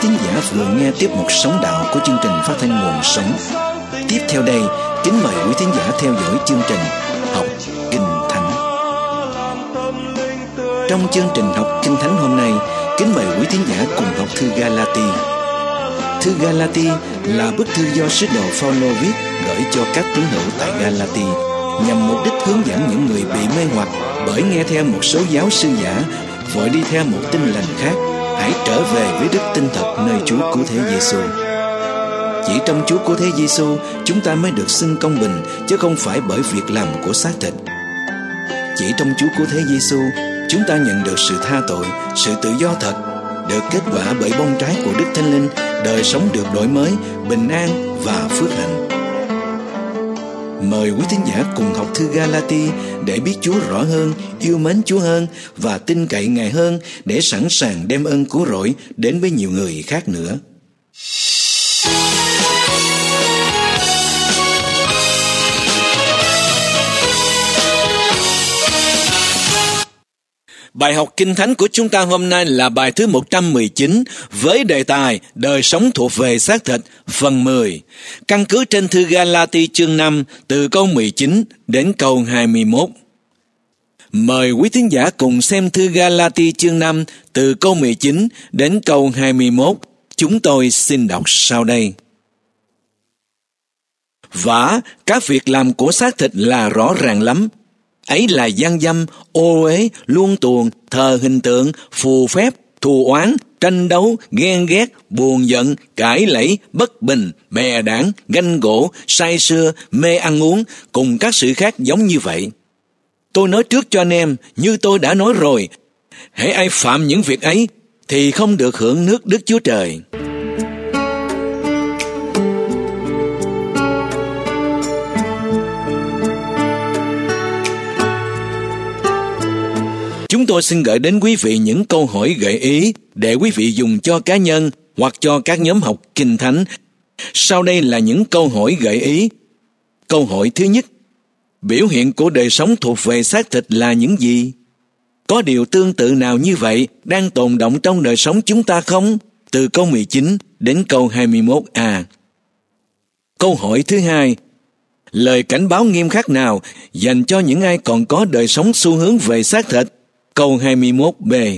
thính giả vừa nghe tiếp mục Sống Đạo của chương trình phát thanh Nguồn Sống. Tiếp theo đây, kính mời quý thính giả theo dõi chương trình Học Kinh Thánh. Trong chương trình Học Kinh Thánh hôm nay, kính mời quý thính giả cùng học thư Ga-la-ti. Thư Ga-la-ti là bức thư do sứ đồ Phao-lô viết gửi cho các tín hữu tại Ga-la-ti, nhằm mục đích hướng dẫn những người bị mê hoặc bởi nghe theo một số giáo sư giả, vội đi theo một tin lành khác, hãy trở về với đức tin thật nơi Chúa Cứu Thế Giêsu. Chỉ trong Chúa Cứu Thế Giêsu, chúng ta mới được xưng công bình, chứ không phải bởi việc làm của xác thịt. Chỉ trong Chúa Cứu Thế Giêsu, chúng ta nhận được sự tha tội, sự tự do thật, được kết quả bởi bông trái của Đức Thánh Linh, đời sống được đổi mới, bình an và phước hạnh. Mời quý thính giả cùng học thư Ga-la-ti để biết Chúa rõ hơn, yêu mến Chúa hơn và tin cậy Ngài hơn, để sẵn sàng đem ơn cứu rỗi đến với nhiều người khác nữa. Bài học Kinh Thánh của chúng ta hôm nay là bài thứ 119 với đề tài Đời sống thuộc về xác thịt, phần 10, căn cứ trên thư Ga-la-ti chương 5 từ câu 19 đến câu 21. Mời quý thính giả cùng xem thư Ga-la-ti chương 5 từ câu 19 đến câu 21. Chúng tôi xin đọc sau đây. Vả, các việc làm của xác thịt là rõ ràng lắm. Ấy là gian dâm, ô uế, luông tuồng, thờ hình tượng, phù phép, thù oán, tranh đấu, ghen ghét, buồn giận, cãi lẫy, bất bình, bè đảng, ganh gỗ, say sưa, mê ăn uống, cùng các sự khác giống như vậy. Tôi nói trước cho anh em, như tôi đã nói rồi, hễ ai phạm những việc ấy, thì không được hưởng nước Đức Chúa Trời. Chúng tôi xin gửi đến quý vị những câu hỏi gợi ý để quý vị dùng cho cá nhân hoặc cho các nhóm học Kinh Thánh. Sau đây là những câu hỏi gợi ý. Câu hỏi thứ nhất: biểu hiện của đời sống thuộc về xác thịt là những gì? Có điều tương tự nào như vậy đang tồn động trong đời sống chúng ta không? Từ câu 19 đến câu 21a. Câu hỏi thứ hai: lời cảnh báo nghiêm khắc nào dành cho những ai còn có đời sống xu hướng về xác thịt? Câu 21b.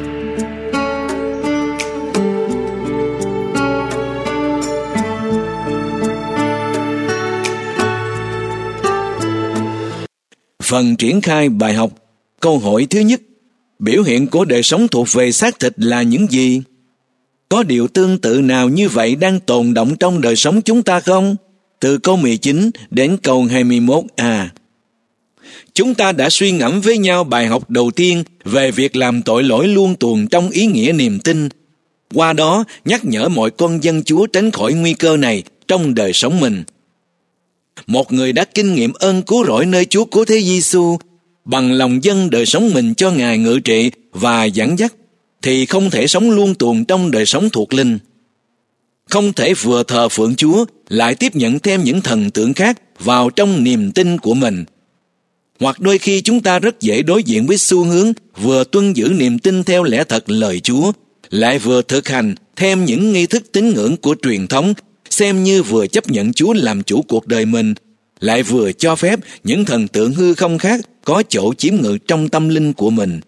Phần triển khai bài học. Câu hỏi thứ nhất: biểu hiện của đời sống thuộc về xác thịt là những gì? Có điều tương tự nào như vậy đang tồn động trong đời sống chúng ta không? Từ câu 19 đến câu 21a. Chúng ta đã suy ngẫm với nhau bài học đầu tiên về việc làm tội lỗi luông tuồng trong ý nghĩa niềm tin. Qua đó, nhắc nhở mọi con dân Chúa tránh khỏi nguy cơ này trong đời sống mình. Một người đã kinh nghiệm ơn cứu rỗi nơi Chúa Cứu Thế Giêsu, bằng lòng dâng đời sống mình cho Ngài ngự trị và dẫn dắt, thì không thể sống luông tuồng trong đời sống thuộc linh. Không thể vừa thờ phượng Chúa lại tiếp nhận thêm những thần tượng khác vào trong niềm tin của mình. Hoặc đôi khi chúng ta rất dễ đối diện với xu hướng vừa tuân giữ niềm tin theo lẽ thật lời Chúa, lại vừa thực hành thêm những nghi thức tín ngưỡng của truyền thống, xem như vừa chấp nhận Chúa làm chủ cuộc đời mình, lại vừa cho phép những thần tượng hư không khác có chỗ chiếm ngự trong tâm linh của mình.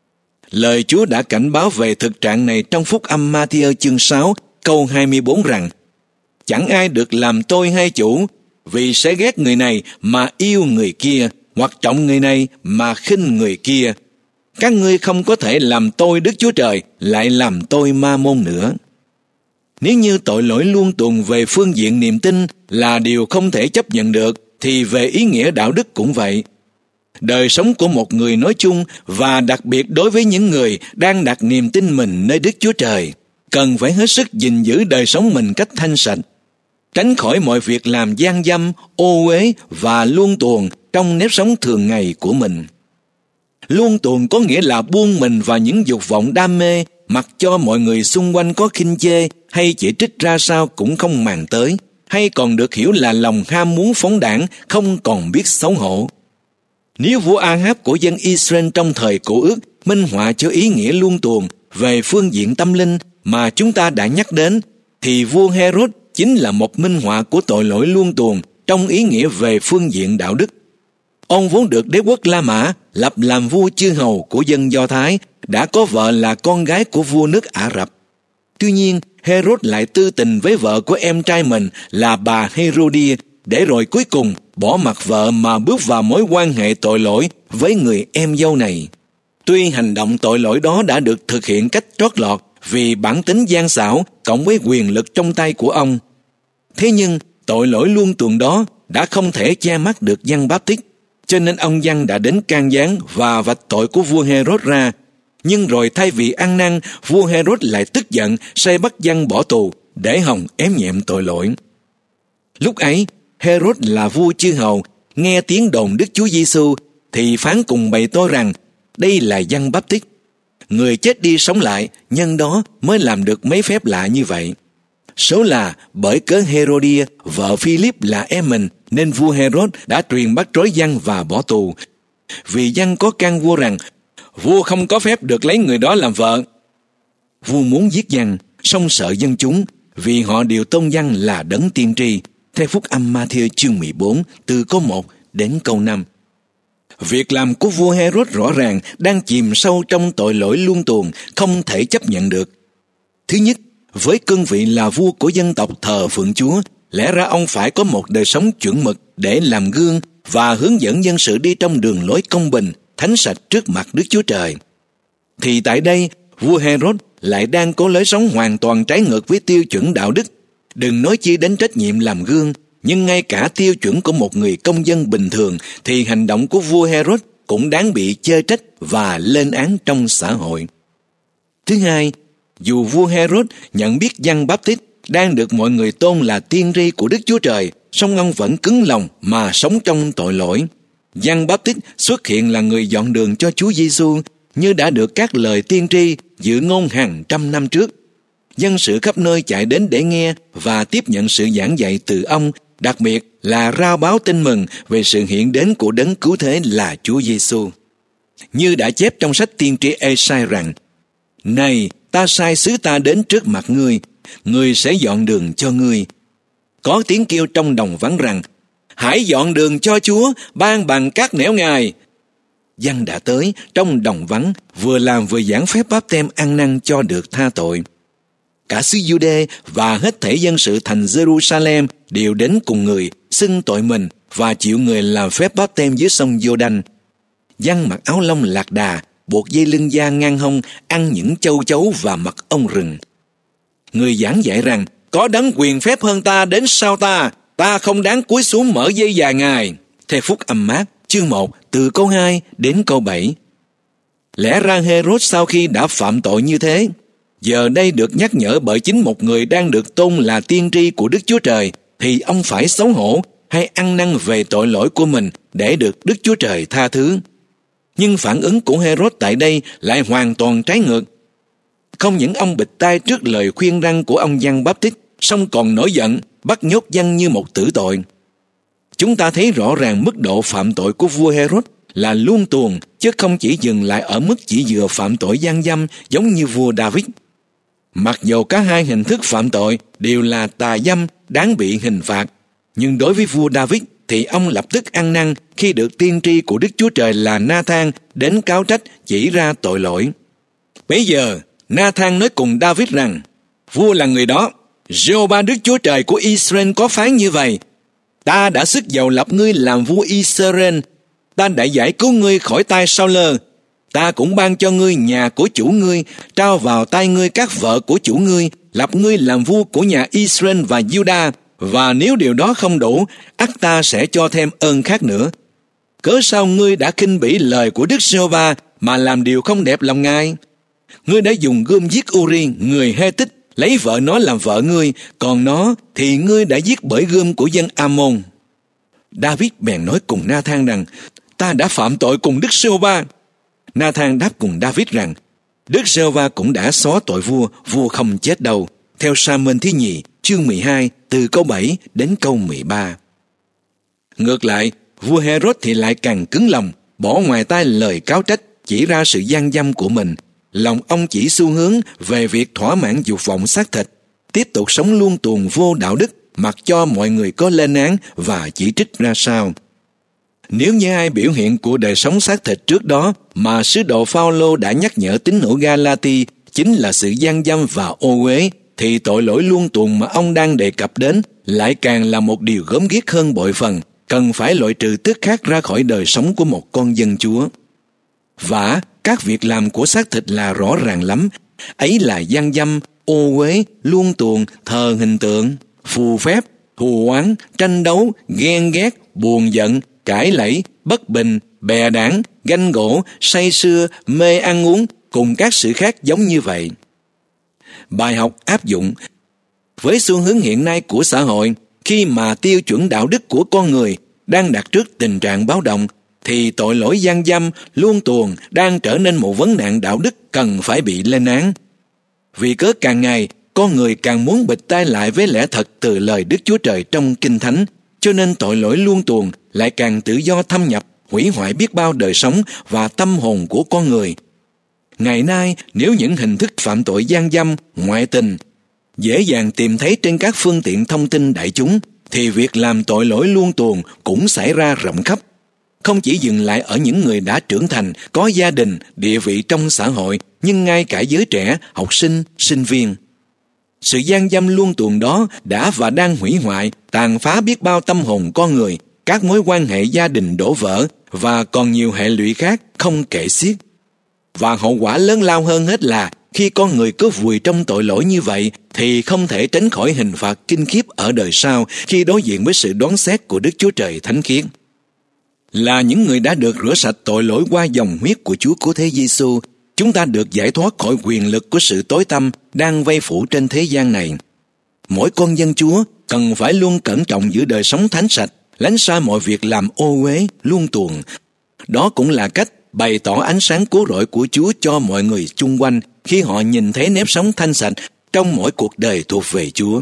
Lời Chúa đã cảnh báo về thực trạng này trong Phúc Âm Ma-thi-ơ chương 6, câu 24 rằng: chẳng ai được làm tôi hay chủ, vì sẽ ghét người này mà yêu người kia, hoặc trọng người này mà khinh người kia. Các ngươi không có thể làm tôi Đức Chúa Trời, lại làm tôi Ma-môn nữa. Nếu như tội lỗi luông tuồng về phương diện niềm tin là điều không thể chấp nhận được, thì về ý nghĩa đạo đức cũng vậy. Đời sống của một người nói chung, và đặc biệt đối với những người đang đặt niềm tin mình nơi Đức Chúa Trời, cần phải hết sức gìn giữ đời sống mình cách thanh sạch, tránh khỏi mọi việc làm gian dâm, ô uế và luông tuồng trong nếp sống thường ngày của mình. Luông tuồng có nghĩa là buông mình vào những dục vọng đam mê, mặc cho mọi người xung quanh có khinh chê hay chỉ trích ra sao cũng không màng tới, hay còn được hiểu là lòng ham muốn phóng đãng không còn biết xấu hổ. Nếu vua A-háp của dân Israel trong thời Cựu Ước minh họa cho ý nghĩa luông tuồng về phương diện tâm linh, mà chúng ta đã nhắc đến, thì vua Herod chính là một minh họa của tội lỗi luông tuồng trong ý nghĩa về phương diện đạo đức. Ông vốn được đế quốc La Mã lập làm vua chư hầu của dân Do Thái, đã có vợ là con gái của vua nước Ả Rập. Tuy nhiên, Herod lại tư tình với vợ của em trai mình là bà Herodia, để rồi cuối cùng bỏ mặc vợ mà bước vào mối quan hệ tội lỗi với người em dâu này. Tuy hành động tội lỗi đó đã được thực hiện cách trót lọt vì bản tính gian xảo cộng với quyền lực trong tay của ông, thế nhưng tội lỗi luông tuồng đó đã không thể che mắt được Giăng Báp-tít, cho nên ông Giăng đã đến can gián và vạch tội của vua Herod ra. Nhưng rồi thay vì ăn năn, vua Herod lại tức giận sai bắt Giăng bỏ tù để hòng ém nhẹm tội lỗi. Lúc ấy, Herod là vua chư hầu, nghe tiếng đồn Đức Chúa Giêsu thì phán cùng bầy tôi rằng đây là Giăng Báp-tít, người chết đi sống lại, nhân đó mới làm được mấy phép lạ như vậy. Số là bởi cớ Herodia, vợ Philip là em mình, nên vua Herod đã truyền bắt trói Giăng và bỏ tù. Vì Giăng có can vua rằng vua không có phép được lấy người đó làm vợ. Vua muốn giết Giăng, song sợ dân chúng, vì họ đều tôn Giăng là đấng tiên tri, theo Phúc Âm Ma-thi-ơ chương 14 từ câu 1 đến câu 5. Việc làm của vua Herod rõ ràng đang chìm sâu trong tội lỗi luông tuồng, không thể chấp nhận được. Thứ nhất, với cương vị là vua của dân tộc thờ phượng Chúa, lẽ ra ông phải có một đời sống chuẩn mực để làm gương và hướng dẫn dân sự đi trong đường lối công bình, thánh sạch trước mặt Đức Chúa Trời. Thì tại đây, vua Herod lại đang có lối sống hoàn toàn trái ngược với tiêu chuẩn đạo đức. Đừng nói chi đến trách nhiệm làm gương, nhưng ngay cả tiêu chuẩn của một người công dân bình thường thì hành động của vua Herod cũng đáng bị chê trách và lên án trong xã hội. Thứ hai, dù vua Herod nhận biết Giăng Báp-tít đang được mọi người tôn là tiên tri của Đức Chúa Trời, song ông vẫn cứng lòng mà sống trong tội lỗi. Giăng Báp-tít xuất hiện là người dọn đường cho Chúa Giêsu, như đã được các lời tiên tri dự ngôn hàng trăm năm trước. Dân sự khắp nơi chạy đến để nghe và tiếp nhận sự giảng dạy từ ông, đặc biệt là rao báo tin mừng về sự hiện đến của đấng cứu thế là Chúa Giêsu. Như đã chép trong sách tiên tri Ê-sai rằng: Này, ta sai sứ ta đến trước mặt ngươi, ngươi sẽ dọn đường cho ngươi. Có tiếng kêu trong đồng vắng rằng: Hãy dọn đường cho Chúa, ban bằng các nẻo Ngài. Giăng đã tới trong đồng vắng, vừa làm vừa giảng phép báp têm ăn năn cho được tha tội. Cả xứ Giu-đê và hết thảy dân sự thành Giê-ru-sa-lem đều đến cùng người, xưng tội mình và chịu người làm phép báp têm dưới sông Giô-đanh. Giăng mặc áo lông lạc đà, buộc dây lưng da ngang hông, ăn những châu chấu và mật ong rừng. Người giảng dạy rằng có đấng quyền phép hơn ta đến sau ta, ta không đáng cúi xuống mở dây dài Ngài. Theo Phúc Âm Mác chương 1 từ câu 2 đến câu 7. Lẽ ra Herod sau khi đã phạm tội như thế, giờ đây được nhắc nhở bởi chính một người đang được tôn là tiên tri của Đức Chúa Trời, thì ông phải xấu hổ hay ăn năn về tội lỗi của mình để được Đức Chúa Trời tha thứ. Nhưng phản ứng của Herod tại đây lại hoàn toàn trái ngược. Không những ông bịt tai trước lời khuyên răn của ông Giăng Báp-tít, song còn nổi giận, bắt nhốt Giăng như một tử tội. Chúng ta thấy rõ ràng mức độ phạm tội của vua Herod là luông tuồng, chứ không chỉ dừng lại ở mức chỉ vừa phạm tội gian dâm giống như vua David. Mặc dù cả hai hình thức phạm tội đều là tà dâm đáng bị hình phạt, nhưng đối với vua David thì ông lập tức ăn năn khi được tiên tri của Đức Chúa Trời là Na-than đến cáo trách chỉ ra tội lỗi. Bấy giờ Na-than nói cùng David rằng: Vua là người đó, Giê-hô-va Đức Chúa Trời của Israel có phán như vậy: Ta đã sức dầu lập ngươi làm vua Israel, ta đã giải cứu ngươi khỏi tay Sao-lơ. Ta cũng ban cho ngươi nhà của chủ ngươi, trao vào tay ngươi các vợ của chủ ngươi, lập ngươi làm vua của nhà Israel và Juda. Và nếu điều đó không đủ, ắt ta sẽ cho thêm ơn khác nữa. Cớ sao ngươi đã khinh bỉ lời của Đức Giê-hô-va mà làm điều không đẹp lòng Ngài? Ngươi đã dùng gươm giết Uri, người Hê-tích, lấy vợ nó làm vợ ngươi, còn nó thì ngươi đã giết bởi gươm của dân Ammon. David bèn nói cùng Na-than rằng: Ta đã phạm tội cùng Đức Giê-hô-va. Na-than đáp cùng David rằng: Đức Giê-hô-va cũng đã xóa tội vua, vua không chết đâu. Theo Sa-mên thứ nhì chương 12 từ câu 7 đến câu 13. Ngược lại, vua Herod thì lại càng cứng lòng, bỏ ngoài tai lời cáo trách chỉ ra sự gian dâm của mình. Lòng ông chỉ xu hướng về việc thỏa mãn dục vọng xác thịt, tiếp tục sống luông tuồng vô đạo đức, mặc cho mọi người có lên án và chỉ trích ra sao. Nếu như ai biểu hiện của đời sống xác thịt trước đó mà sứ đồ Phao-lô đã nhắc nhở tín hữu Ga-la-ti chính là sự gian dâm và ô uế, thì tội lỗi luông tuồng mà ông đang đề cập đến lại càng là một điều gớm ghiếc hơn bội phần, cần phải loại trừ tức khắc ra khỏi đời sống của một con dân Chúa. Vả, các việc làm của xác thịt là rõ ràng lắm, ấy là gian dâm, ô uế, luông tuồng, thờ hình tượng, phù phép, thù oán, tranh đấu, ghen ghét, buồn giận, cãi lẫy, bất bình, bè đảng, ganh gỗ, say sưa, mê ăn uống, cùng các sự khác giống như vậy. Bài học áp dụng: với xu hướng hiện nay của xã hội, khi mà tiêu chuẩn đạo đức của con người đang đặt trước tình trạng báo động, thì tội lỗi gian dâm, luông tuồng đang trở nên một vấn nạn đạo đức cần phải bị lên án. Vì cớ càng ngày, con người càng muốn bịt tai lại với lẽ thật từ lời Đức Chúa Trời trong Kinh Thánh, cho nên tội lỗi luông tuồng lại càng tự do thâm nhập, hủy hoại biết bao đời sống và tâm hồn của con người. Ngày nay, nếu những hình thức phạm tội gian dâm, ngoại tình dễ dàng tìm thấy trên các phương tiện thông tin đại chúng, thì việc làm tội lỗi luông tuồng cũng xảy ra rộng khắp. Không chỉ dừng lại ở những người đã trưởng thành, có gia đình, địa vị trong xã hội, nhưng ngay cả giới trẻ, học sinh, sinh viên. Sự gian dâm luông tuồng đó đã và đang hủy hoại, tàn phá biết bao tâm hồn con người, các mối quan hệ gia đình đổ vỡ và còn nhiều hệ lụy khác không kể xiết. Và hậu quả lớn lao hơn hết là khi con người cứ vùi trong tội lỗi như vậy thì không thể tránh khỏi hình phạt kinh khiếp ở đời sau khi đối diện với sự đoán xét của Đức Chúa Trời thánh khiết. Là những người đã được rửa sạch tội lỗi qua dòng huyết của Chúa Cứu Thế Giêsu, chúng ta được giải thoát khỏi quyền lực của sự tối tăm đang vây phủ trên thế gian này. Mỗi con dân Chúa cần phải luôn cẩn trọng giữ đời sống thánh sạch, lánh xa mọi việc làm ô uế, luông tuồng. Đó cũng là cách bày tỏ ánh sáng cứu rỗi của Chúa cho mọi người chung quanh khi họ nhìn thấy nếp sống thanh sạch trong mỗi cuộc đời thuộc về Chúa.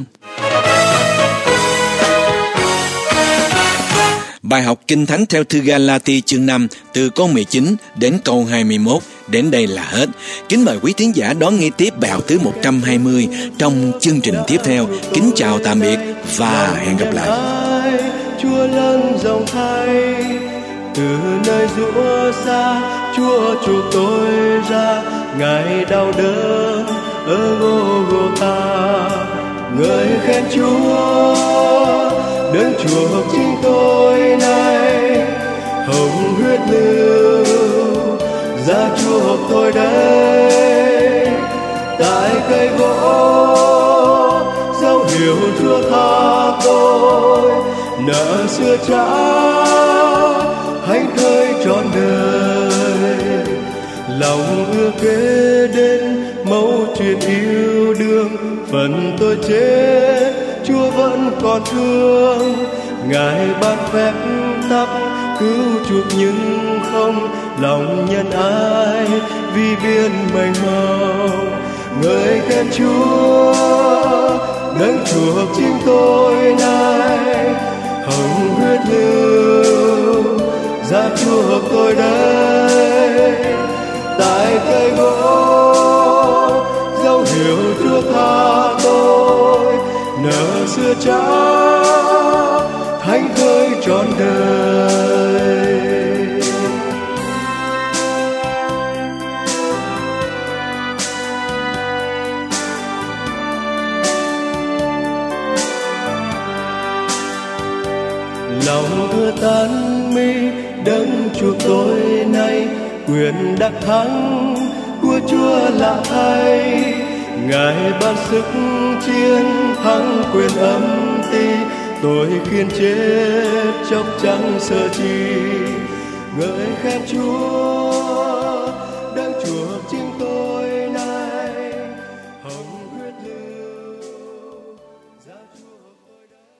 Bài học Kinh Thánh theo thư Ga-la-ti chương 5 từ câu 19 đến câu 21 đến đây là hết. Kính mời quý thính giả đón nghe tiếp bài học thứ 120 trong chương trình tiếp theo. Kính chào tạm biệt và hẹn gặp lại. Chúa lớn rộng thay, từ nơi rủa xa Chúa chuộc tôi ra, Ngài đau đớn ở Gô-gô-tha. Người khen Chúa đấng chuộc chính tôi này, hồng huyết lưu ra chuộc tôi đây. Tại cây gỗ dấu hiệu Chúa tha tôi, nợ xưa trả hạnh khơi trọn đời. Lòng ưa kế đến mẫu chuyện yêu đương, phần tôi chết Chúa vẫn còn thương. Ngài ban phép tắc cứu chuộc nhưng không lòng nhân ai vì biên mênh mông. Người khen Chúa đấng chuộc chính tôi này, hồng huyết lưu ra chuộc tôi đây. Tại cây gỗ dấu hiệu Chúa tha tôi, nợ xưa trả thánh khơi trọn đời. Lòng ưa tán mi đấng chuộc tôi nay, quyền đắc thắng của Chúa là thay. Ngài ban sức chiến thắng quyền âm ti, tôi khiên chết chốc chẳng sợ chi. Ngợi khen Chúa đấng chuộc chính tôi